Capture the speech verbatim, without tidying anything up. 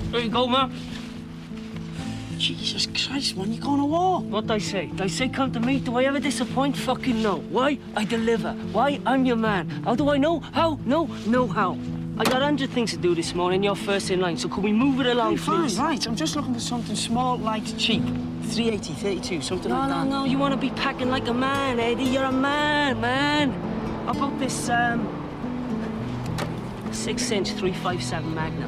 There you go, man. Jesus Christ, man, you're going to war. What'd I say? Did I say come to me? Do I ever disappoint? Fucking no. Why? I deliver. Why? I'm your man. How do I know? How? No, no how. I got a hundred things to do this morning. You're first in line, so can we move it along, Hey, fine, please? right. I'm just looking for something small, light, cheap. three eighty, thirty-two, something No, like no, that. no. You want to be packing like a man, Eddie. You're a man, man. How about this, um... six-inch three five seven Magnum?